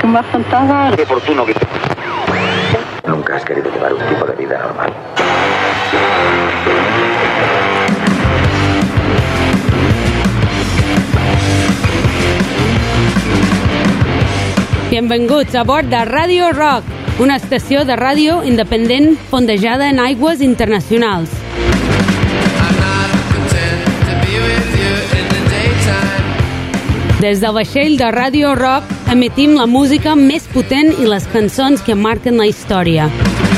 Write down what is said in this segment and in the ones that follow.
tú me has contado. Qué oportuno que... Nunca has querido llevar un tipo de vida normal. Benvinguts a bord de Radio Rock, una estació de ràdio independent fondejada en aigües internacionals. Des del vaixell de Radio Rock emetim la música més potent i les cançons que marquen la història.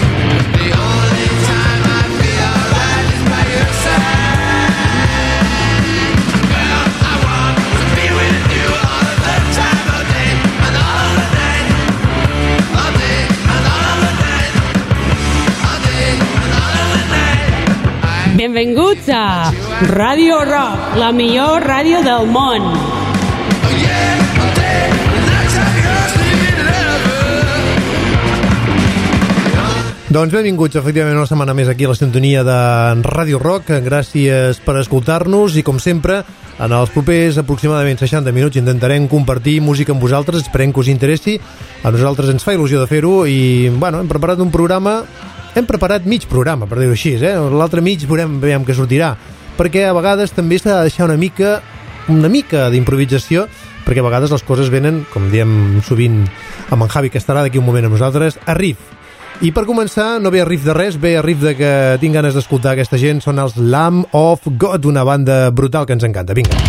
Benvinguts a Radio Rock, la millor ràdio del món. Doncs benvinguts, efectivament, una setmana més aquí a la sintonia de Radio Rock. Gràcies per escoltar-nos i, com sempre, en els propers aproximadament 60 minuts intentarem compartir música amb vosaltres. Esperem que us interessi. A nosaltres ens fa il·lusió de fer-ho i, bueno, hem preparat un programa... Hem preparat mig programa, per dir-ho així, L'altre mig veurem què sortirà, perquè a vegades també s'ha de deixar una mica d'improvisació, perquè a vegades les coses venen, com diem sovint amb en Javi, que estarà d'aquí un moment amb nosaltres, a riff. I per començar, no ve a riff de res, ve a riff de que tinc ganes d'escoltar aquesta gent. Són els Lamb of God, una banda brutal que ens encanta. Vinga.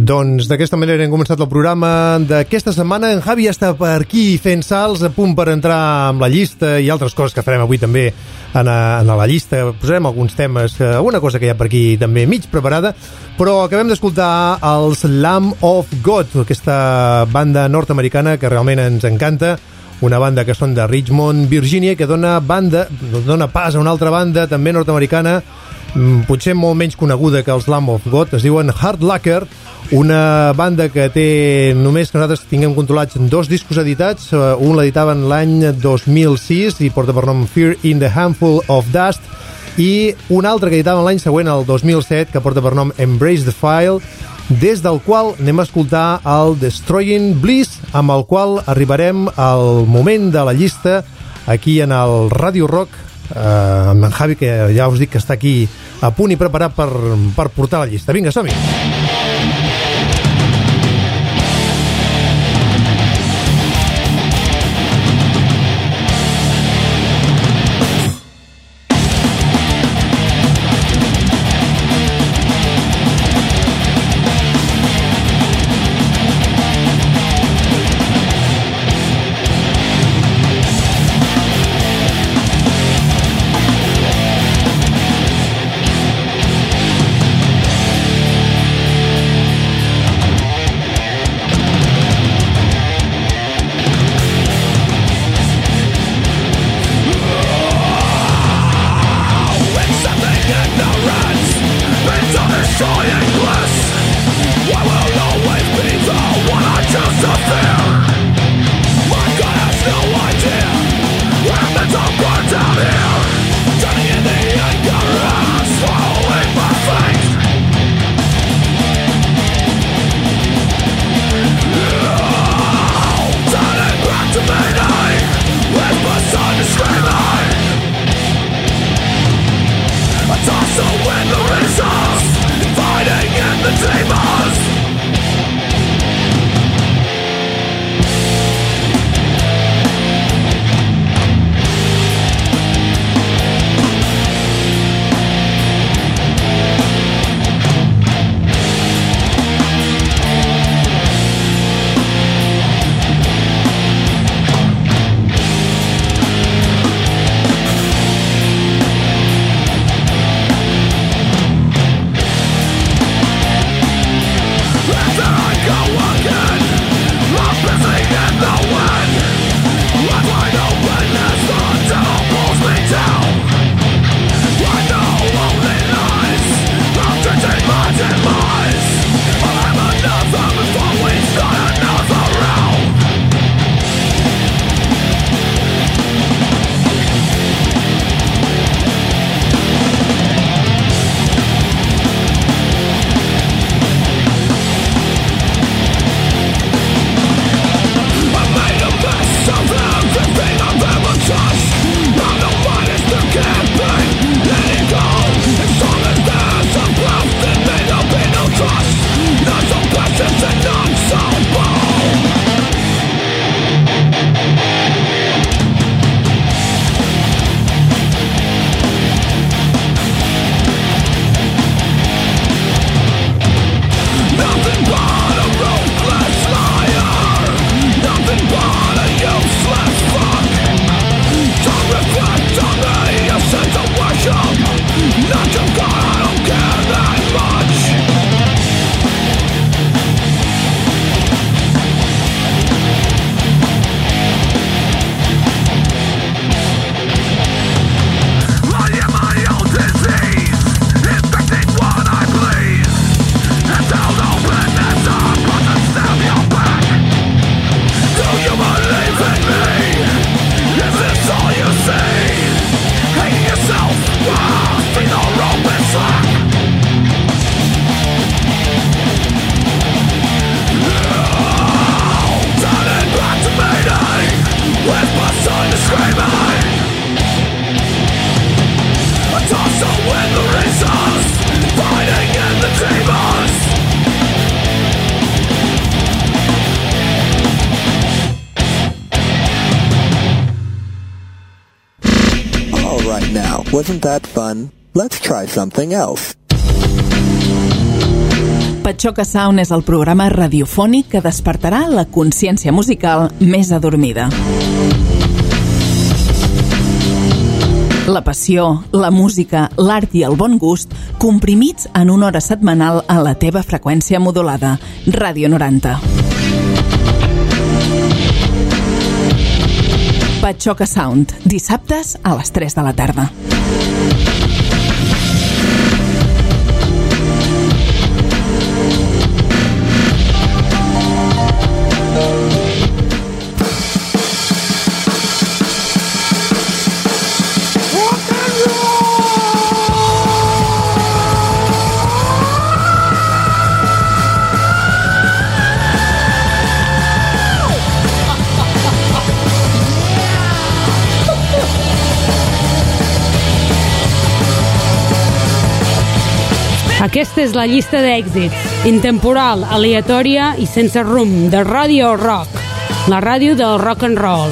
Doncs d'aquesta manera hem començat el programa d'aquesta setmana. En Javi està per aquí fent salts, a punt per entrar amb la llista i altres coses que farem avui també en la llista. Posarem alguns temes, alguna cosa que hi ha per aquí també mig preparada, però acabem d'escoltar els Lamb of God, aquesta banda nord-americana que realment ens encanta, una banda que són de Richmond, Virginia, que dona pas a una altra banda també nord-americana, potser molt menys coneguda que els Lamb of God, es diuen Hard Locker, una banda que té, només que nosaltres tinguem controlats, 2 discos editats, un l'editaven l'any 2006 i porta per nom Fear in the Handful of Dust, i un altre que editaven l'any següent, el 2007, que porta per nom Embrace the File, des del qual anem a escoltar el Destroying Bliss, amb el qual arribarem al moment de la llista aquí en el Radio Rock, amb en Javi, que ja us dic que està aquí a punt i preparat per portar la llista. Vinga, som-hi! Wasn't that fun? Let's try something else. Patxoca Sound és el programa radiofònic que despertarà la consciència musical més adormida. La passió, la música, l'art i el bon gust comprimits en una hora setmanal a la teva freqüència modulada. Ràdio 90. Patxoca Sound, dissabtes a les 3 de la tarda. Aquesta és la llista d'èxits, intemporal, aleatòria i sense rumb, de Radio Rock, la ràdio del rock and roll.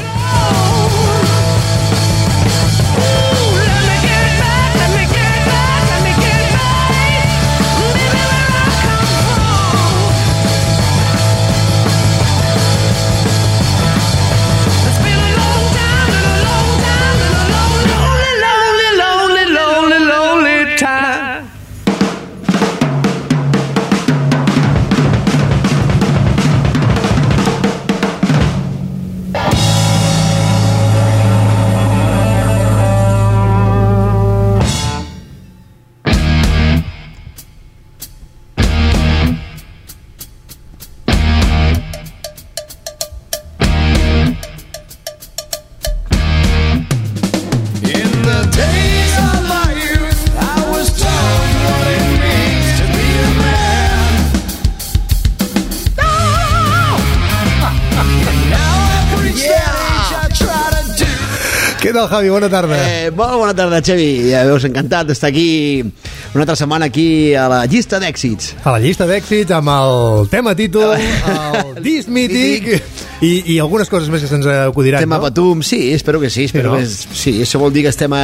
Què tal, Javi? Bona tarda. Molt bona tarda, Xavi. Ja veus, encantat d'estar aquí una altra setmana aquí a la llista d'èxits. A la llista d'èxits amb el tema títol, el disc mític i algunes coses més que se'ns acudiran, tema no? Patum, sí, espero que sí. Espero que sí, això vol dir que estem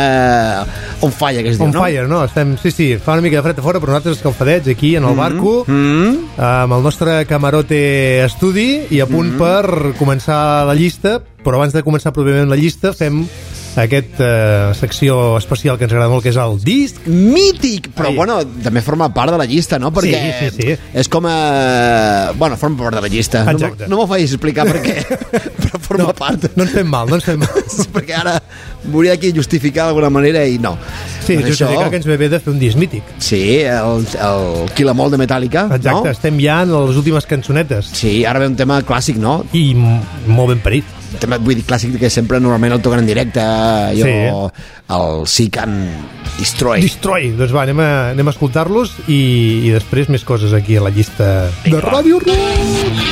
on fire, que es diu, no? On fire, no? Estem, sí, fa una mica de fred a fora, però nosaltres escalfadets aquí en el barco, amb el nostre camarote estudi i a punt per començar la llista, però abans de començar pròpiament la llista fem aquesta secció especial que ens agrada molt, que és el disc mític, però bueno, també forma part de la llista, no? Perquè sí. És com bueno, forma part de la llista. Exacte. No m'ho facis explicar per què, però forma part. No ens fem mal. Perquè ara volia aquí justificar d'alguna manera i no. Sí, doncs justificar que ens ve bé de fer un disc mític. Sí, el Kill 'Em All de Metallica. Exacte, no? Estem ja en les últimes cançonetes. Sí, ara ve un tema clàssic, no? I molt ben parit. Tema, vull dir, clàssic que sempre normalment el toquen en directe, el Seek and Destroy. Doncs va, anem a escoltar-los i després més coses aquí a la llista de Ràdio Rock.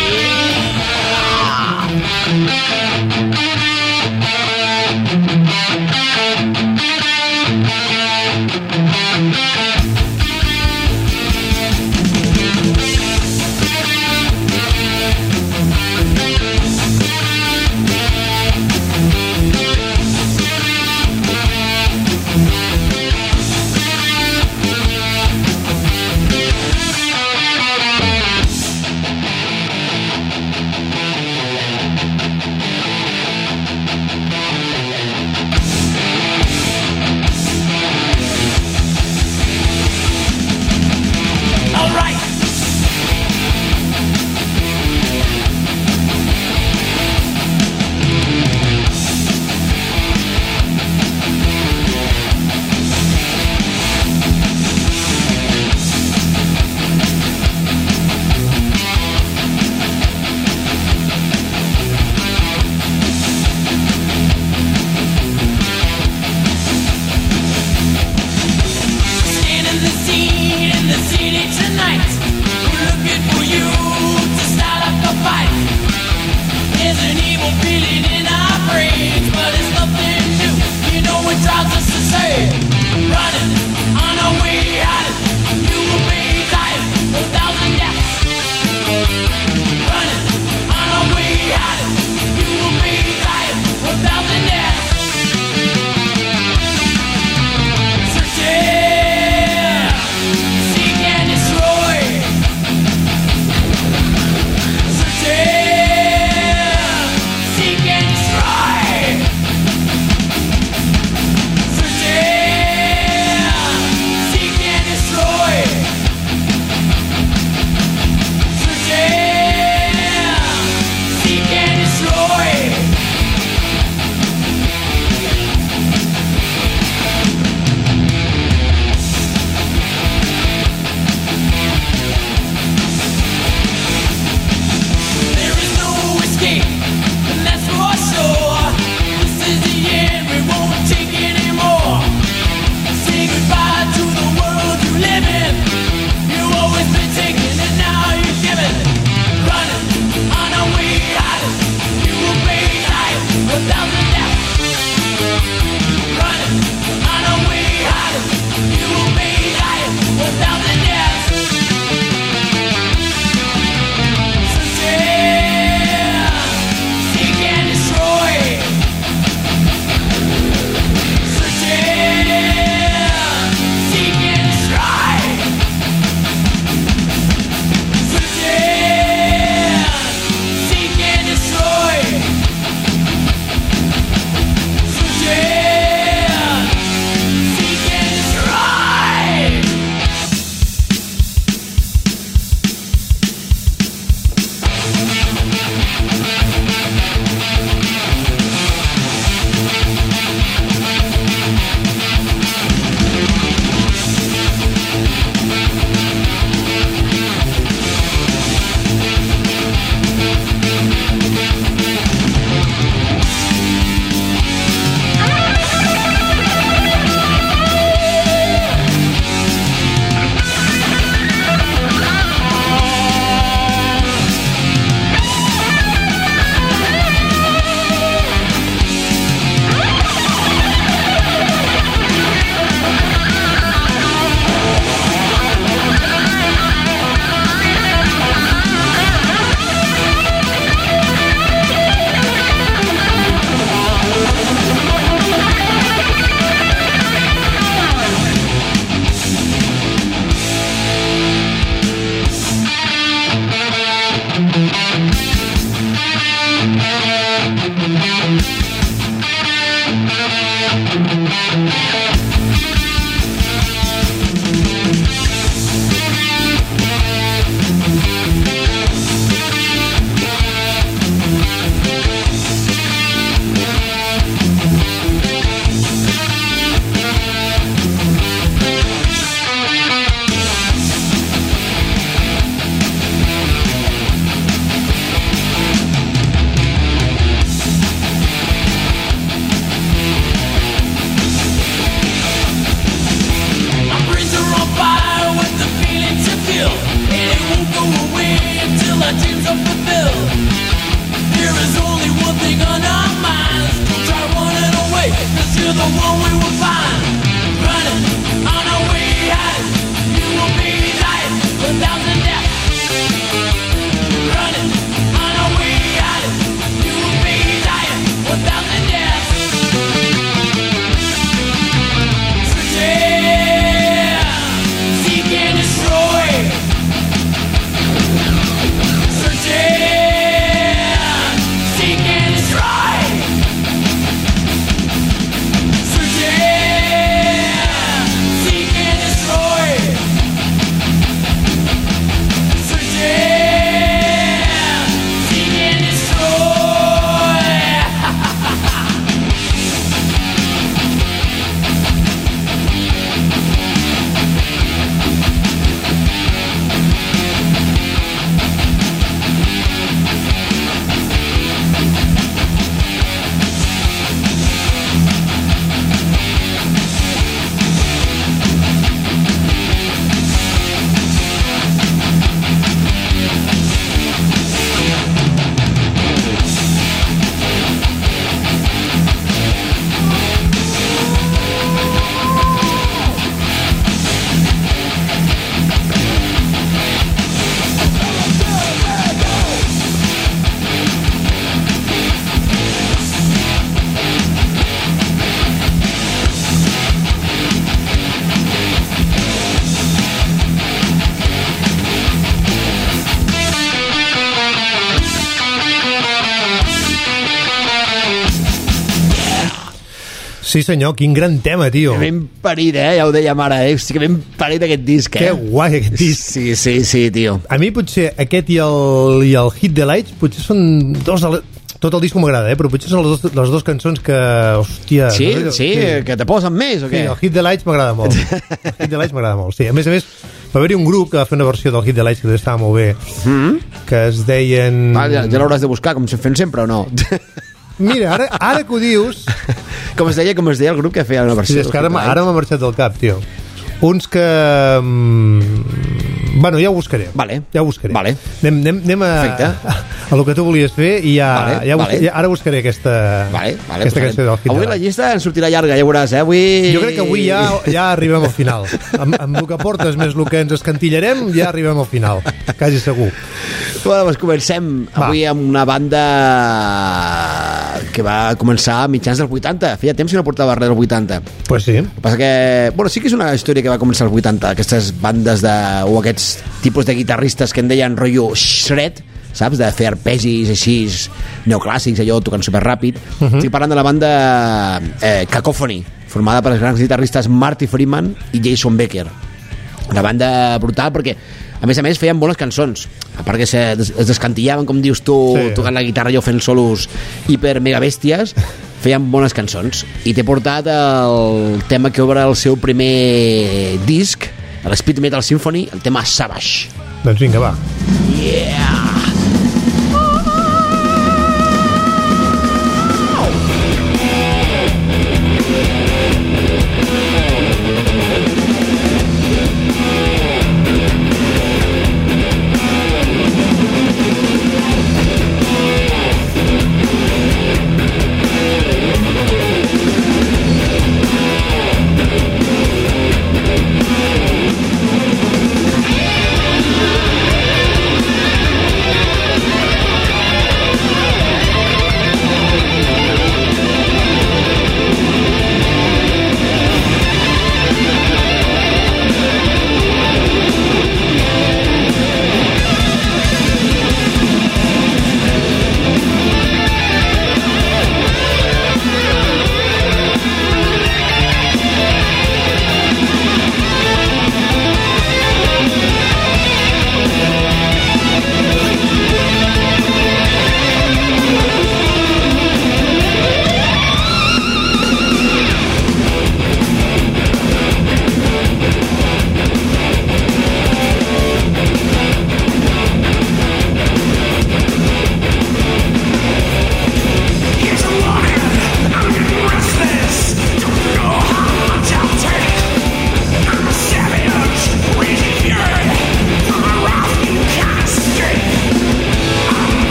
Sí senyor, quin gran tema, tio. Que ben parit, ja ho dèiem ara, hosti, que ben parit aquest disc, Que guai aquest disc. Sí, tio. A mi potser aquest i el Hit the Lights potser són dos... Tot el disc m'agrada, però potser són les dues cançons que, hòstia... Sí, que te posen més, o què? Sí, el Hit the Lights m'agrada molt. El Hit the Lights m'agrada molt, sí. A més, va haver-hi un grup que va fer una versió del Hit the Lights que estava molt bé, que es deien... Ja l'hauràs de buscar, com fem sempre, o no? Mira, ara que ho dius... Com es deia el grup que feia una versió? Sí, és que ara m'ha marxat del cap, tio. Uns que... Bueno, ja ho buscaré. Vale. Ja ho buscaré. Vale. Anem a lo que tu volies fer i ara buscaré aquesta cançó del Hit. Avui la llista ens sortirà llarga, ja veuràs, eh? Jo crec que avui ja arribem al final. Amb el que portes més el que ens escantillarem, ja arribem al final. Quasi segur. Bueno, doncs comencem avui amb una banda que va començar a mitjans dels 80. Feia temps que no portava res dels 80. Pues sí. El que passa que... Bueno, sí que és una història que va començar als 80, aquestes bandes o aquests tipus de guitarristes que en deien rotllo shred, saps? De fer arpegis així neoclàssics, allò tocant superràpid. Estic parlant de la banda Cacophony, formada per els grans guitarristes Marty Friedman i Jason Becker. Una banda brutal perquè a més feien bones cançons, a part que es descantillaven, com dius tu, tocant la guitarra i fent solos hiper mega bèsties, feien bones cançons. I t'he portat el tema que obre el seu primer disc, l'Speed Metal Symphony, el tema Savage. Doncs vinga, va. Yeah!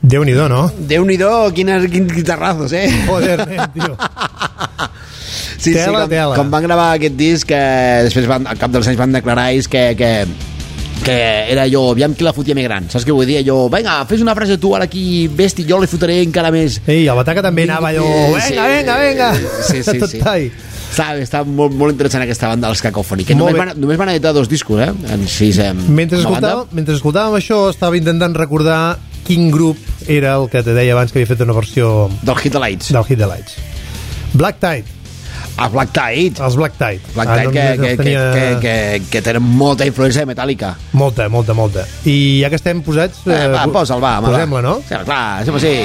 Déu-n'hi-do, no? Déu-n'hi-do, quins guitarrazos, Joder, nen, tio. Sí, tela. Com van gravar aquest disc, que després al cap dels anys van declarar ells que era allò, aviam qui la fotia més gran, saps què vull dir? Allò, vinga, fes una frase tu ara aquí, vesti, jo li fotré encara més. Ei, el Bataca també anava allò, venga. Sí. Està molt interessant aquesta banda dels Cacophony, que només van editar 2 discos, en 6 mentre escoltàvem això, estava intentant recordar quin grup era el que te deia abans que havia fet una versió del Hit the Lights. Black Tide. Els Black Tide. Que tenen molta influència de Metallica. Molta. I ja que estem posats... Posa'l, va. Posem-la, no? Sí, clar, sempre sí.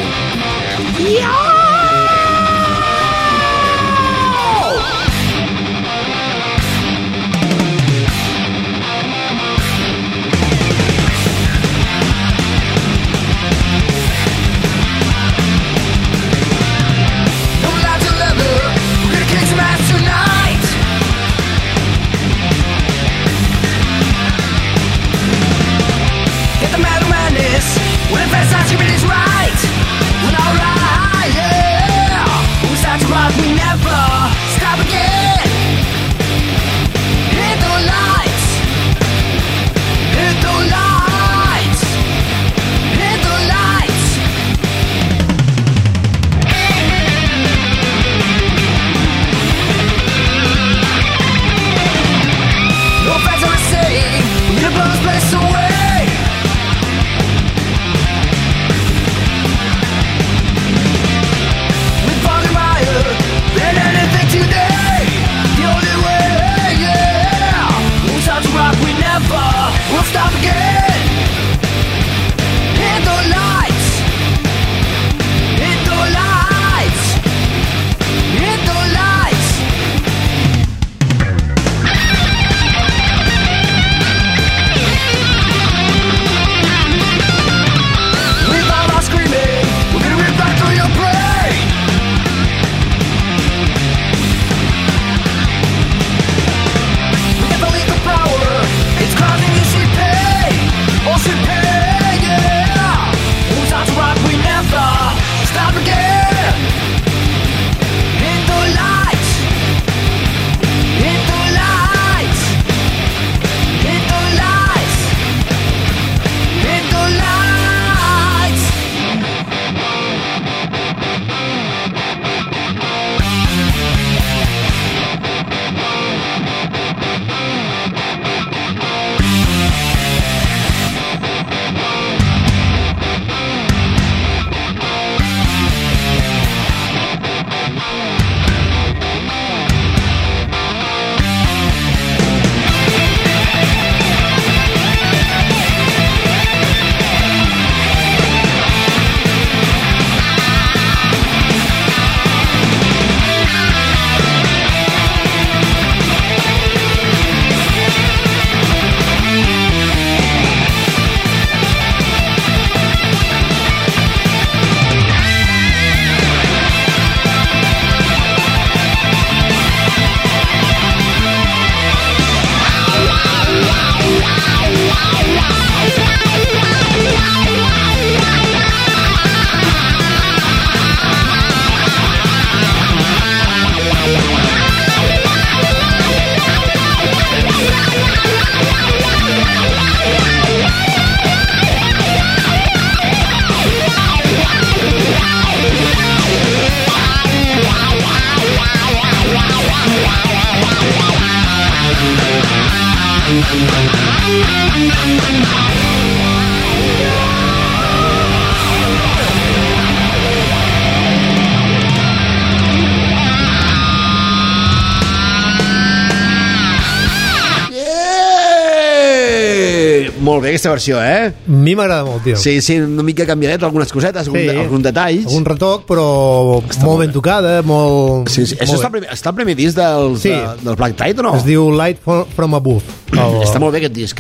Molt bé aquesta versió, A mi m'agrada molt, tio. Sí, una mica canviadet, algunes cosetes, alguns detalls. Algun retoc, però molt ben tocada, molt... Sí. Això està al primer disc dels Black Tide o no? Es diu Light from Above. Està molt bé aquest disc,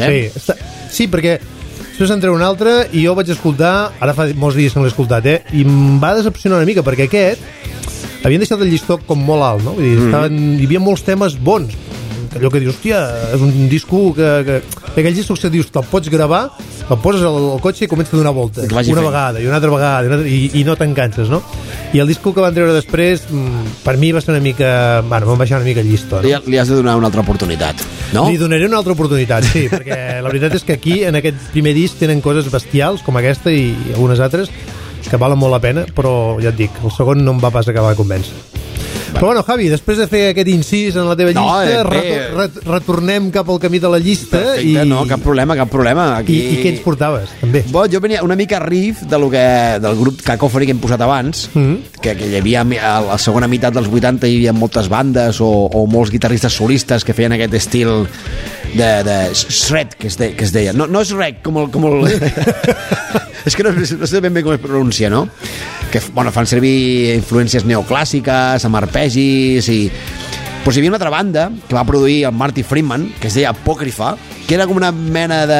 Sí, perquè després en treu un altre i jo vaig escoltar, ara fa molts dies que no l'he escoltat, i em va decepcionar una mica, perquè aquest havien deixat el llistó com molt alt, no? Vull dir, hi havia molts temes bons, allò que dius, hòstia, és un disco que aquells discos que dius, te'l pots gravar, el poses al cotxe i comença a donar voltes una vegada i una altra vegada i no te'n canses, no? I el disco que van treure després per mi va ser una mica, bueno, vam baixar una mica el llistó, no? Li has de donar una altra oportunitat, no? Li donaré una altra oportunitat, sí, perquè la veritat és que aquí en aquest primer disc tenen coses bestials com aquesta i algunes altres que valen molt la pena, però ja et dic, el segon no em va pas acabar de convèncer. Però bueno, Javi, després de fer aquest incís en la teva llista, retornem cap al camí de la llista. Perfecte, no, cap problema. Aquí... I què ens portaves, també? Bon, jo venia una mica riff del grup Cacophony que hem posat abans, que hi havia a la segona meitat dels 80 hi havia moltes bandes o molts guitarristes solistes que feien aquest estil de shred, que es deia. No és rec, com el... És que no sé ben bé com es pronuncia, no? Que, bueno, fan servir influències neoclàssiques, amb arpegis i... Pues hi havia una altra banda que va produir el Marty Friedman, que es deia Apòcrifa, que era com una mena de...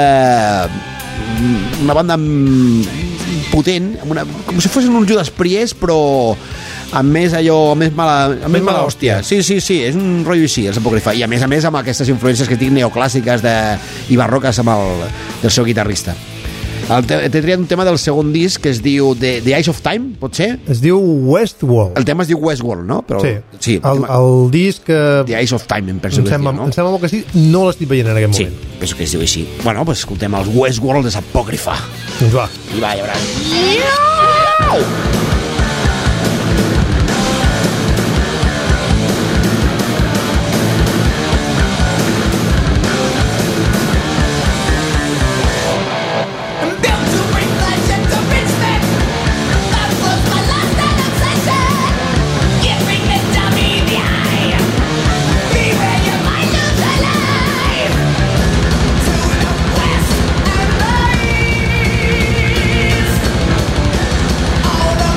una banda potent, com si fossin un Judas Priest, però amb més mala hòstia. Sí, és un rotllo així, els Apòcrifa. I a més amb aquestes influències que tinc neoclàssiques i barroques del seu guitarrista. T'he triat un tema del segon disc que es diu The Eyes of Time, pot ser? Es diu Westworld. El tema es diu Westworld, no? Però, sí. El disc... The Eyes of Time, em penso que es diu, no? Em sembla molt que sí, no l'estic veient en aquest moment. Sí, penso que es diu així. Bueno, pues escoltem els Westworld de Apòcrifa. Doncs va. I va, ja veuràs. Out of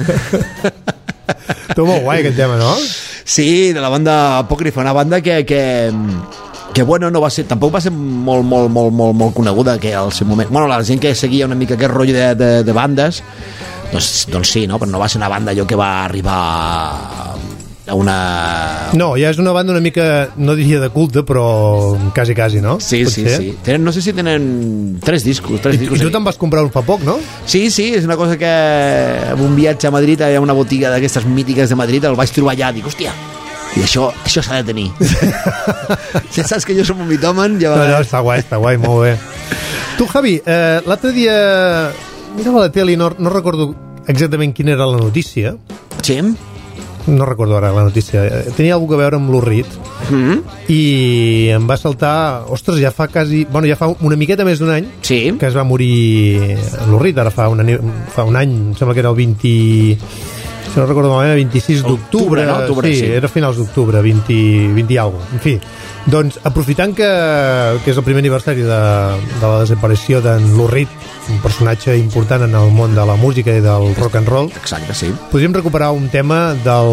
Tu molt guai aquest tema, no? Sí, de la banda Apòcrifa, una banda que bueno, no va ser, tampoc va ser molt coneguda que al seu moment, bueno, la gent que seguia una mica aquest rotllo de bandes, doncs sí, no? Però no va ser una banda allò que va arribar a una... No, ja és una banda una mica, no diria de culte, però quasi, no? Sí. No sé si tenen 3 discos. I tu te'n vas comprar un fa poc, no? Sí, és una cosa que en un viatge a Madrid, hi ha una botiga d'aquestes mítiques de Madrid, el vaig trobar allà, dic, hòstia, i això s'ha de tenir. Ja saps que jo som un mitòman, ja no, està guai, molt bé. Tu, Javi, l'altre dia mirava la tele i no recordo exactament quina era la notícia. Sí? No recordo ara la notícia. Tenia alguna a veure amb l'Urrit i em va saltar, ostres, ja fa una miqueta més d'un any que es va morir l'Urrit, ara fa un any, em sembla que era el 20, si no recordo malament, el 26 d'octubre, no? Sí, era finals d'octubre, 20 i alguna cosa. En fi, doncs aprofitant que és el primer aniversari de la desaparició d'en l'Urrit, un personatge important en el món de la música i del rock and roll. Exacte, sí. Podríem recuperar un tema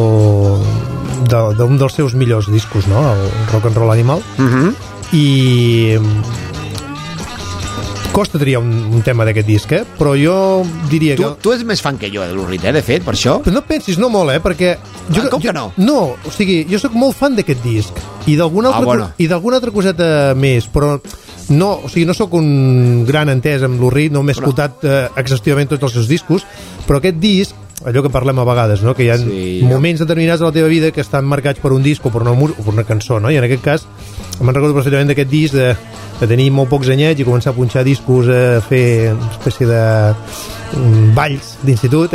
d'un dels seus millors discos, no? El Rock and Roll Animal. I costa triar un tema d'aquest disc, però jo diria que... Tu ets més fan que jo, de l'Urrit, de fet, per això? Però no pensis, no molt, perquè... Com que no? No, o sigui, jo sóc molt fan d'aquest disc i d'alguna altra coseta més, però no, o sigui, no sóc un gran entès amb l'Urrit, no m'he escoltat exhaustivament tots els seus discos, però aquest disc, allò que parlem a vegades, no? Que hi ha moments determinats de la teva vida que estan marcats per un disc o per una cançó, no? I en aquest cas me'n recordo perfectament d'aquest disc de tenir molt pocs anyets i començar a punxar discos, a fer una espècie de balls d'institut,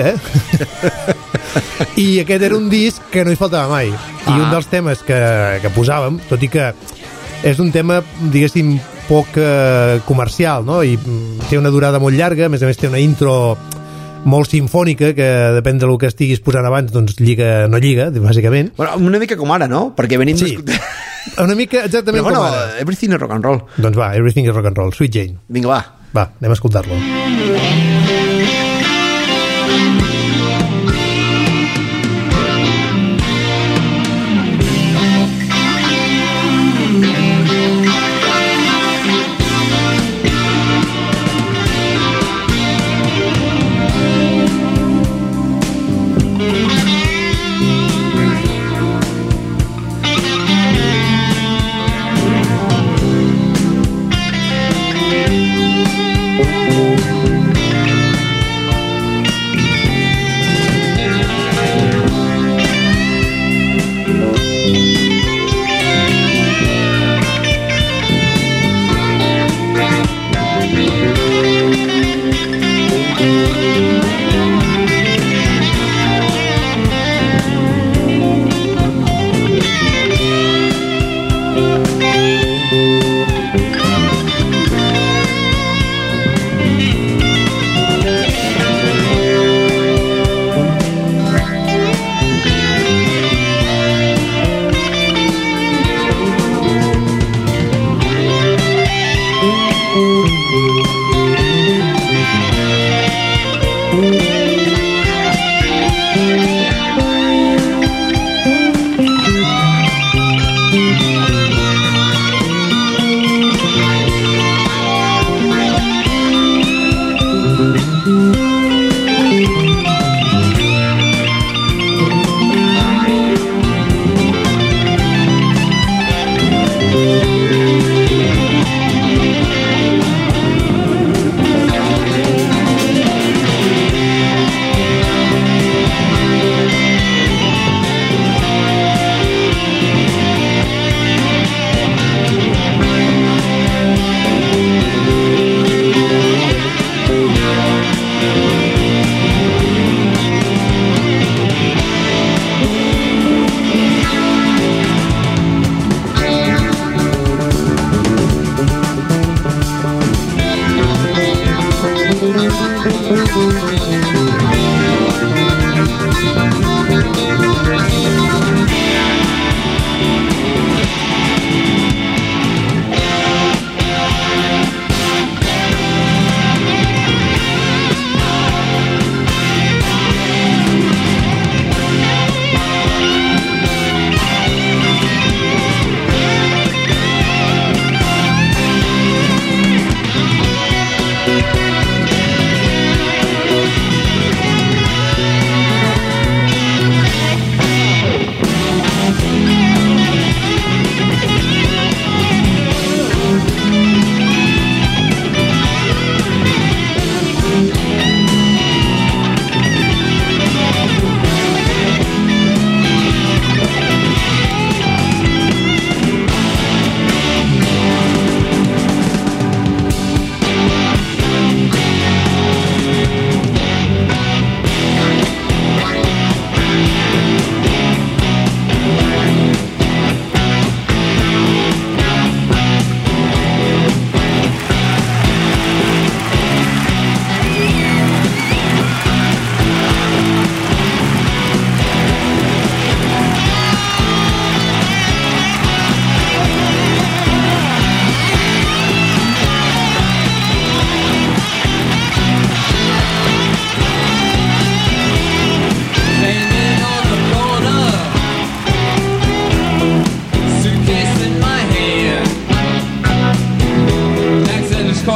i aquest era un disc que no hi faltava mai, i un dels temes que posàvem, tot i que és un tema, diguéssim, poc comercial, no? I té una durada molt llarga, a més té una intro molt sinfònica, que depèn del que estiguis posant abans, doncs no lliga, bàsicament. Bueno, una mica com ara, no? Perquè venim... Sí, una mica exactament com ara. Everything is rock and roll. Doncs va, Everything is rock and roll, Sweet Jane. Vinga, va. Va, anem a escoltar-lo.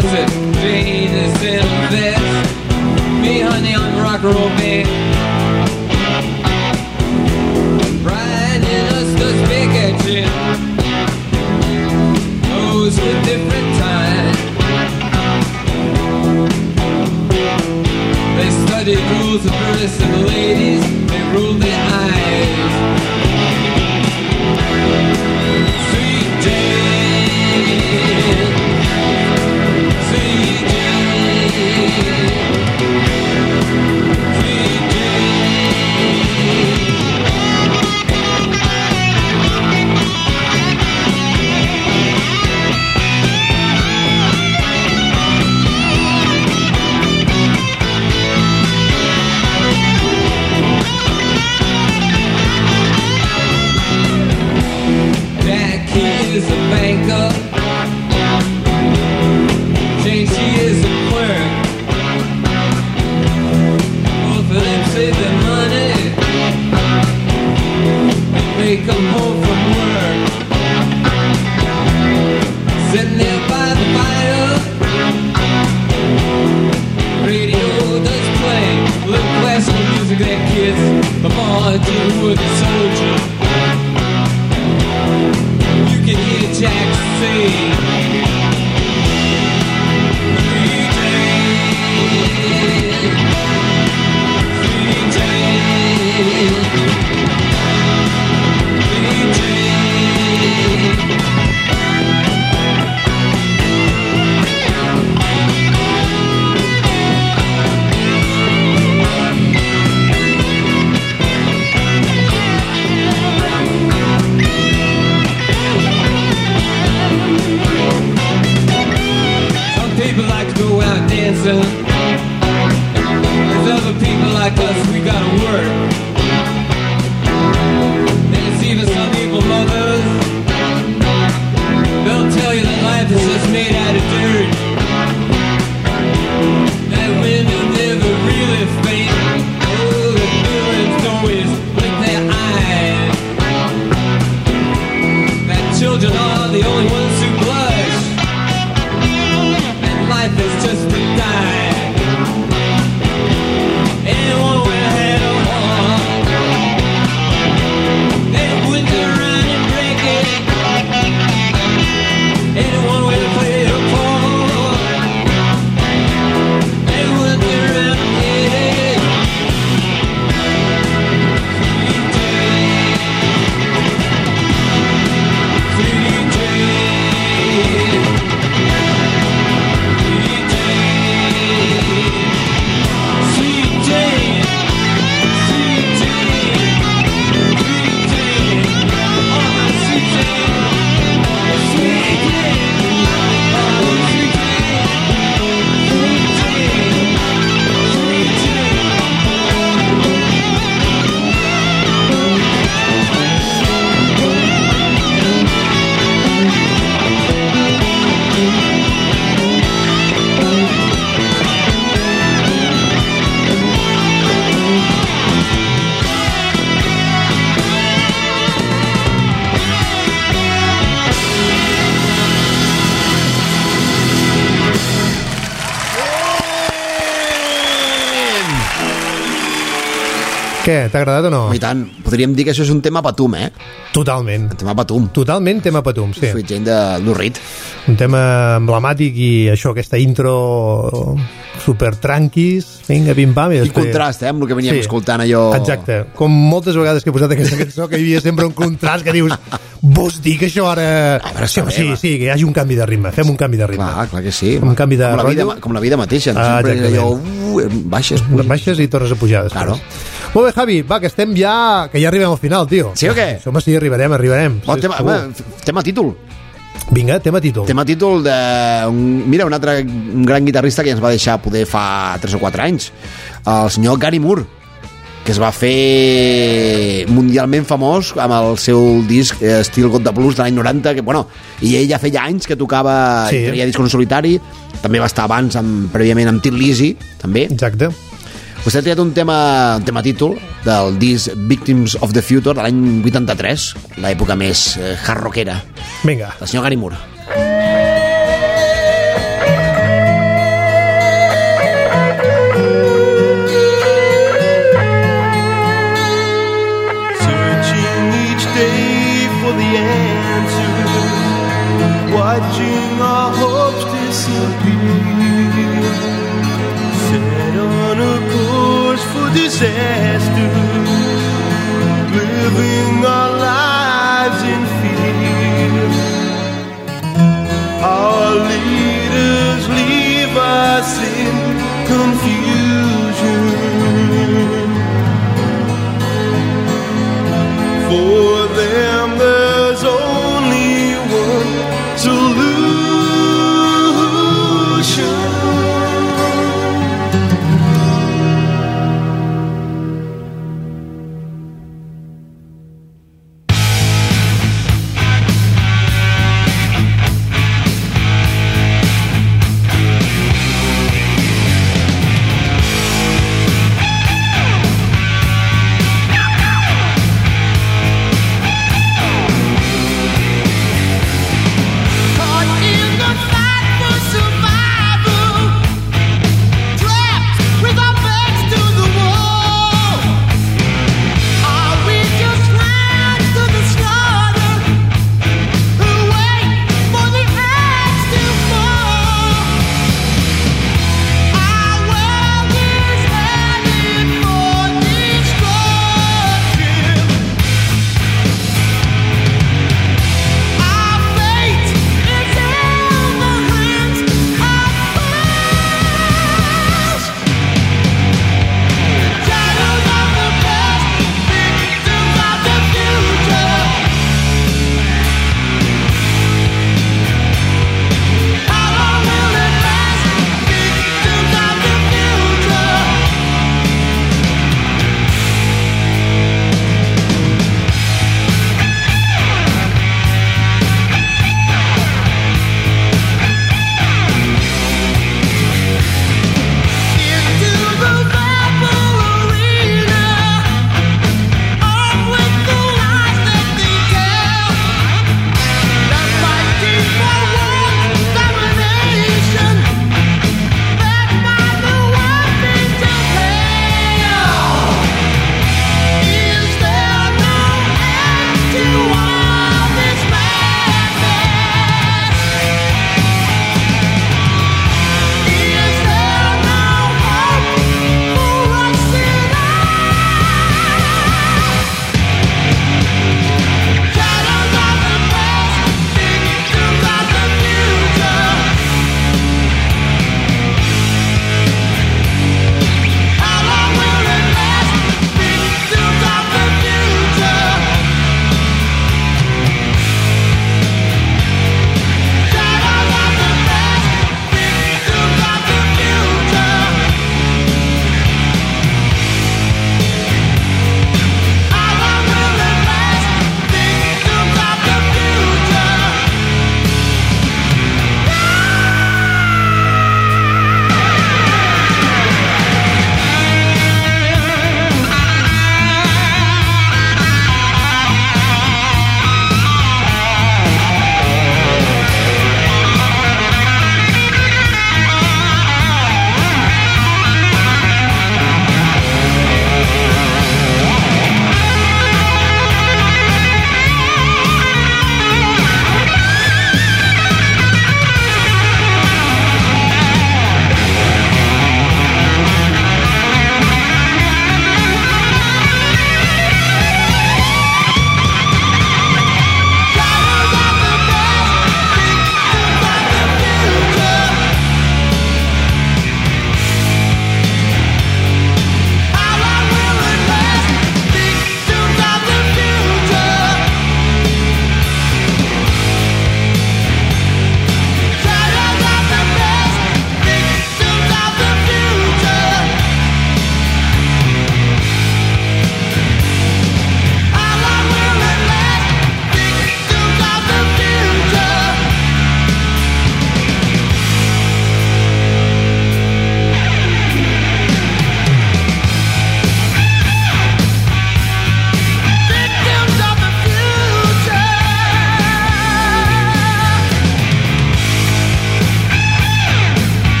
what's it? Jane is in this. Me, honey, on the rock and roll band. Brian and us does big action. Those were different times. They studied rules of verse and the ladies, they ruled their eyes. Sweet Jane, sweet Jane, sweet is a banker. Jane, she is a clerk. Both of them save their money and they come home from work. Sitting there by the fire, radio does play little classical music that kids from all to the wooden soldier. You can hear Jack sing. Sweet Jane, sweet Jane, sweet Jane. People like to go out dancing. There's other people like us, we gotta work. There's even some people mothers. They'll tell you that life is just made out of dirt. That women never really faint. Oh, the villains always blink their eyes. That children are the only ones who blush. Life is just a die. Anyone with a head of heart, they wouldn't go around and break it. Anyone with a play of part, they wouldn't go around and hit it. Sweet Jane, sweet Jane. Què, t'ha agradat o no? I tant, podríem dir que això és un tema patum, eh? Totalment. Un tema patum. Totalment tema patum, sí. Sweet Jane de Lou Reed. Un tema emblemàtic i això, aquesta intro super tranquis, vinga, pim-pam. I contrast, amb el que veníem escoltant allò... Exacte. Com moltes vegades que he posat aquesta cançó, que hi havia sempre un contrast que dius, vols dir que això ara... Sí, que hi hagi un canvi de ritme, fem un canvi de ritme. Clar que sí. Un canvi de rotllo. Com la vida mateixa. Sempre allò, baixes i tornes a pujar després. Claro. Molt bé, Javi, va, que estem ja... Que ja arribem al final, tio. Sí o què? Home, sí, arribarem. Bon, tema títol. Vinga, tema títol. Tema títol de... Mira, un gran guitarrista que ens va deixar poder fa 3 o 4 anys. El senyor Gary Moore, que es va fer mundialment famós amb el seu disc Still Got the Blues de l'any 90, que, bueno, i ell ja feia anys que tocava i treia discos en solitari. També va estar abans, prèviament, amb Tin Lizzy, també. Exacte. Vostè ha triat un tema títol del disc Victims of the Future de l'any 83, l'època més hard rockera. Vinga. El senyor Gary Moore. the answers, watching our hopes disappear, set on a course for disaster, living our lives in fear. Our leaders leave us in confusion. For them there's only one solution.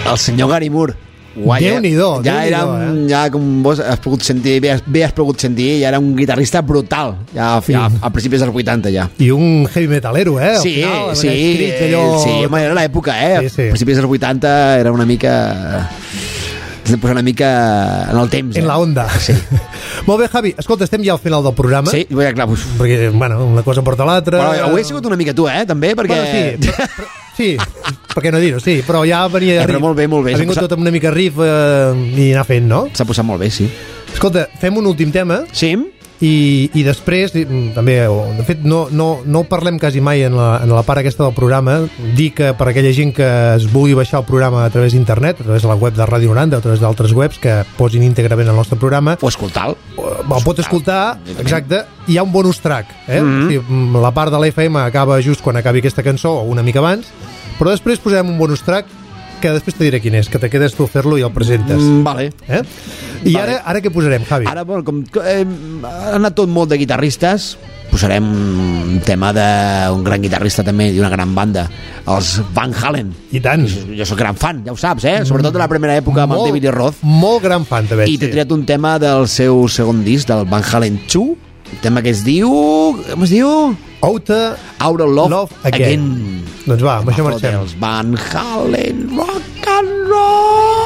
El senyor Gary Moore. Guai, Déu-n'hi-do, ja era ja com vos has pogut sentir, bé has pogut sentir, ja era un guitarrista brutal, ja a principis dels 80 ja. I un heavy metalero, Al Sí, final, sí, allò... sí, home, era l'època, Sí. A principis dels 80 era una mica... Has de posar una mica en el temps. En la onda. Sí. Molt bé, Javi, escolta, estem ja al final del programa. Sí, ja, clar. Perquè, bueno, una cosa porta l'altra. Però avui he sigut una mica tu, també, perquè... Bueno, sí, per què no dir-ho, sí, però ja venia de riff. Però molt bé. Ha vingut tot amb una mica riff i anar fent, no? S'ha posat molt bé, sí. Escolta, fem un últim tema. Sí. I després, també, de fet, no parlem quasi mai en la part aquesta del programa. Dir que per aquella gent que es vulgui baixar el programa a través d'internet, a través de la web de Ràdio 90 o a través d'altres webs que posin íntegrament el nostre programa, o escoltar-lo. El pot escoltar, exacte. Hi ha un bonus track, O sigui, la part de l'FM acaba just quan acabi aquesta cançó o una mica abans, però després posarem un bonus track que després te diré quin és, que te quedes tu a fer-lo i el presentes. Vale. I vale. Ara què posarem, Javi? Ara, bueno, com ha anat tot molt de guitarristes, posarem un tema d'un gran guitarrista també, d'una gran banda, els Van Halen. I tant. Jo soc gran fan, ja ho saps, sobretot de la primera època amb el David Lee Roth. Molt gran fan, també. I t'he triat un tema del seu segon disc, del Van Halen 2, un tema que es diu... Com es diu? Outer Love Again. Doncs va, amb això marxem. Els Van Halen Rock and Roll.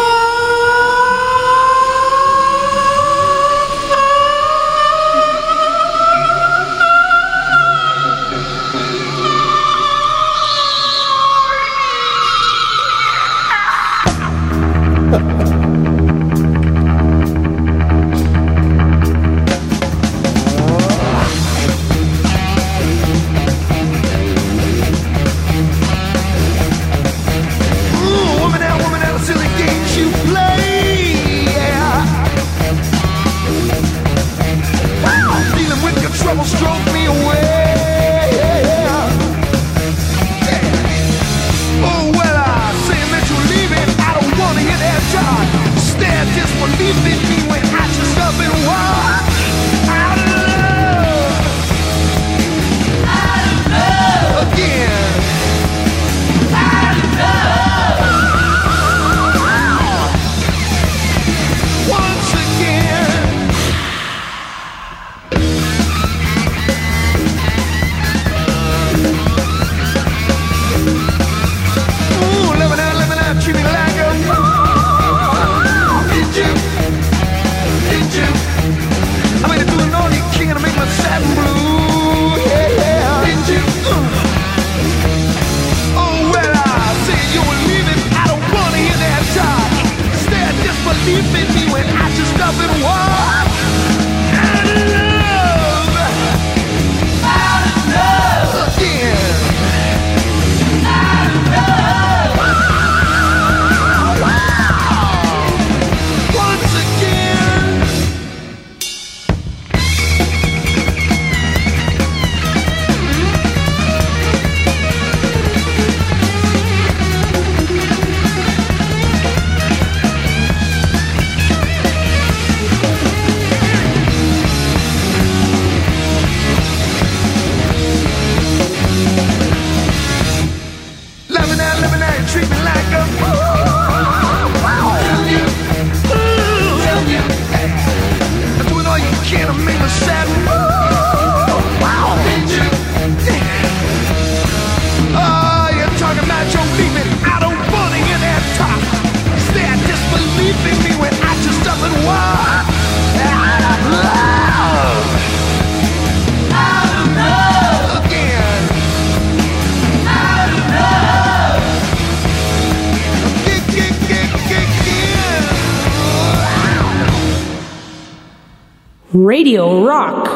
Radio Rock.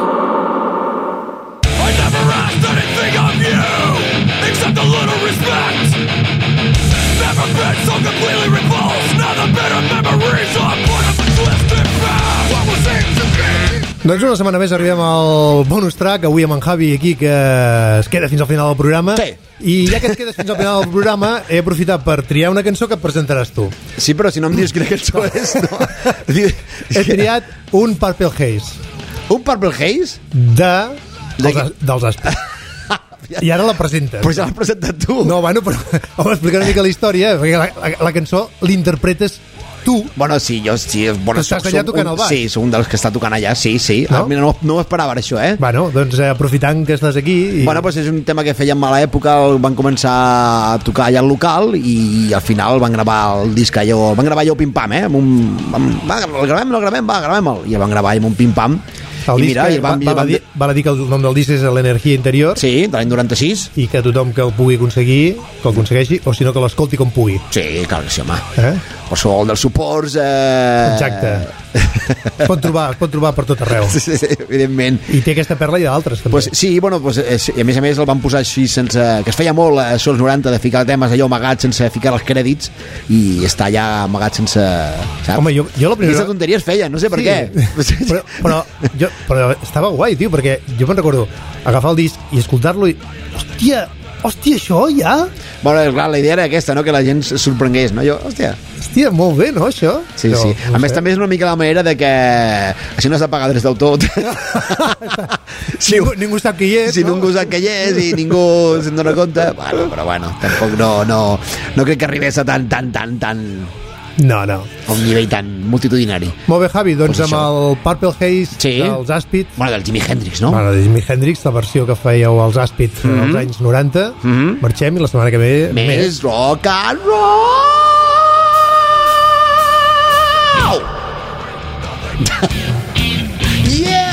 I never asked anything of you except a little respect. Never been so completely repulsed. Now the bitter memories are part of a twisted past. What was it to be? Doncs una setmana més arribem al bonus track, avui amb en Javi aquí, que es queda fins al final del programa. Sí. I ja que et quedes fins al final del programa, he aprofitat per triar una cançó que et presentaràs tu. Sí, però si no em dius quina cançó és, no? He triat un Purple Haze. Un Purple Haze? Dels Aspes. I ara la presentes. Però ja l'has presentat tu. No, bueno, però home, explica una mica la història, perquè la cançó l'interpretes tu. Bueno, sí, jo sí. Bueno, estàs allà tocant el baix. Sí, soc un dels que està tocant allà, sí. No? Mira, no m'ho esperava, això, Bueno, doncs aprofitant que estàs aquí... Bueno, doncs és un tema que fèiem a l'època, el van començar a tocar allà al local i al final van gravar el disc allò, el van gravar allò pim-pam, gravem-el. I el van gravar amb un pim-pam. El disc, mira, val a dir que el nom del disc és l'Energia Interior. Sí, de l'any 96. I que tothom que el pugui aconseguir, que el aconsegueixi, o si no que l'escolti com pugui. Sí, clar que sí, home. Per qualsevol dels suports... Exacte. Es pot trobar per tot arreu. Sí, evidentment. I té aquesta perla i d'altres, també. Pues, sí, bueno, pues, a més el van posar així sense... Que es feia molt a Sols 90 de ficar temes allò amagat sense ficar els crèdits i està allà amagat sense... Saps? Home, jo la primera... Aquesta tonteria es feia, no sé per què. Però estava guai, tio, perquè jo me'n recordo agafar el disc i escoltar-lo i... Hòstia, això ja? Bueno, clar, la idea era aquesta, no? Que la gent es sorprengués, no? Hòstia, molt bé, no, això? Sí, no, sí. A més, també és una mica la manera de que així no has de pagar drets d'autor. Ningú sap qui és, no? Ningú sap qui és i ningú se'n dona compte. Bueno, però bueno, tampoc no crec que arribés a tan... No. A un nivell tan multitudinari. Molt bé, Javi, doncs amb el Purple Haze dels Aspid... Bueno, del Jimi Hendrix, no? Bueno, del Jimi Hendrix, la versió que fèieu als Aspid als anys 90. Marxem i la setmana que ve... Més rock and roll! Yeah!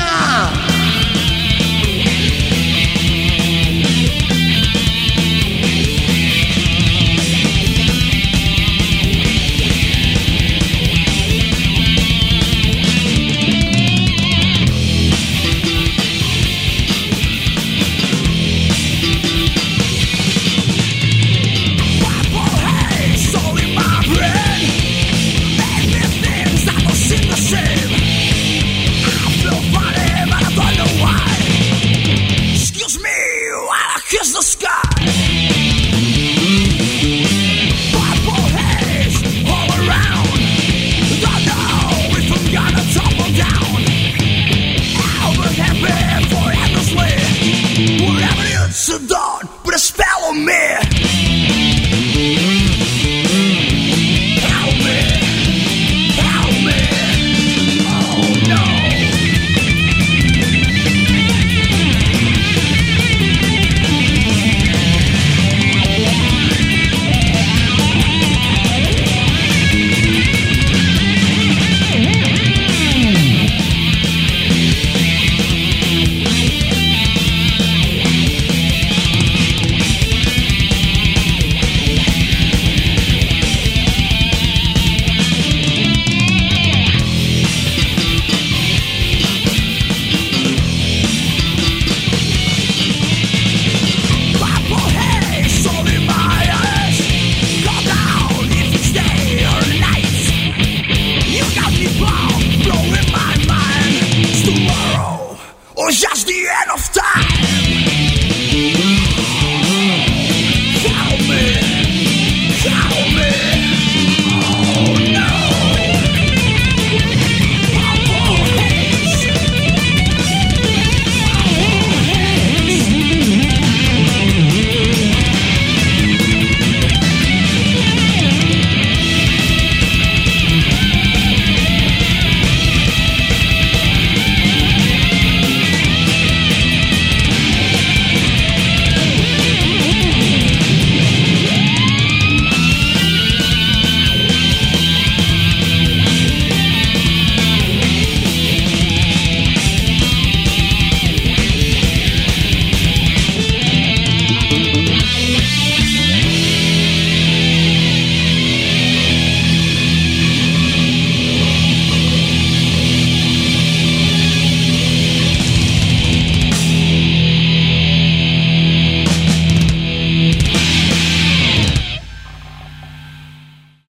Just the end of time.